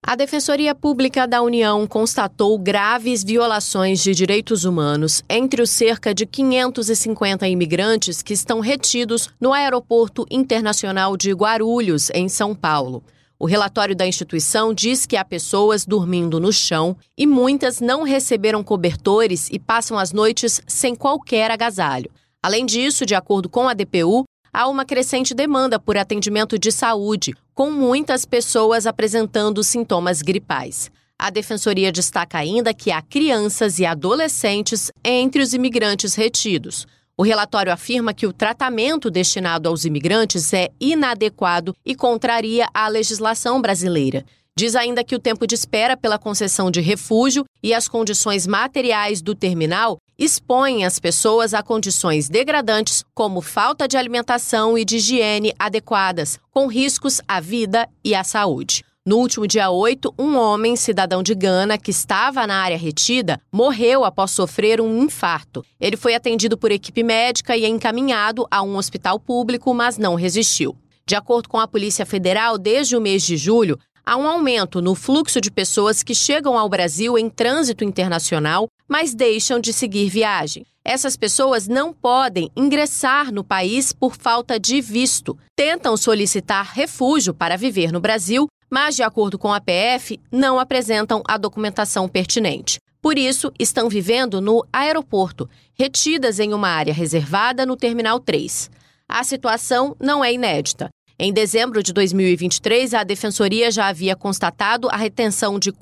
A Defensoria Pública da União constatou graves violações de direitos humanos entre os cerca de 550 imigrantes que estão retidos no Aeroporto Internacional de Guarulhos, em São Paulo. O relatório da instituição diz que há pessoas dormindo no chão e muitas não receberam cobertores e passam as noites sem qualquer agasalho. Além disso, de acordo com a DPU, há uma crescente demanda por atendimento de saúde, com muitas pessoas apresentando sintomas gripais. A Defensoria destaca ainda que há crianças e adolescentes entre os imigrantes retidos. O relatório afirma que o tratamento destinado aos imigrantes é inadequado e contraria a legislação brasileira. Diz ainda que o tempo de espera pela concessão de refúgio e as condições materiais do terminal expõem as pessoas a condições degradantes, como falta de alimentação e de higiene adequadas, com riscos à vida e à saúde. No último dia 8, um homem, cidadão de Gana, que estava na área retida, morreu após sofrer um infarto. Ele foi atendido por equipe médica e encaminhado a um hospital público, mas não resistiu. De acordo com a Polícia Federal, desde o mês de julho, há um aumento no fluxo de pessoas que chegam ao Brasil em trânsito internacional, mas deixam de seguir viagem. Essas pessoas não podem ingressar no país por falta de visto. Tentam solicitar refúgio para viver no Brasil, mas, de acordo com a PF, não apresentam a documentação pertinente. Por isso, estão vivendo no aeroporto, retidas em uma área reservada no Terminal 3. A situação não é inédita. Em dezembro de 2023, a Defensoria já havia constatado a retenção de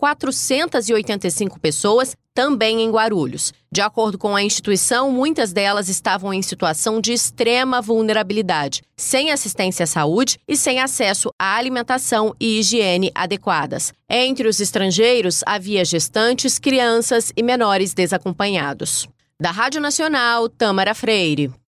485 pessoas, também em Guarulhos. De acordo com a instituição, muitas delas estavam em situação de extrema vulnerabilidade, sem assistência à saúde e sem acesso à alimentação e higiene adequadas. Entre os estrangeiros, havia gestantes, crianças e menores desacompanhados. Da Rádio Nacional, Tâmara Freire.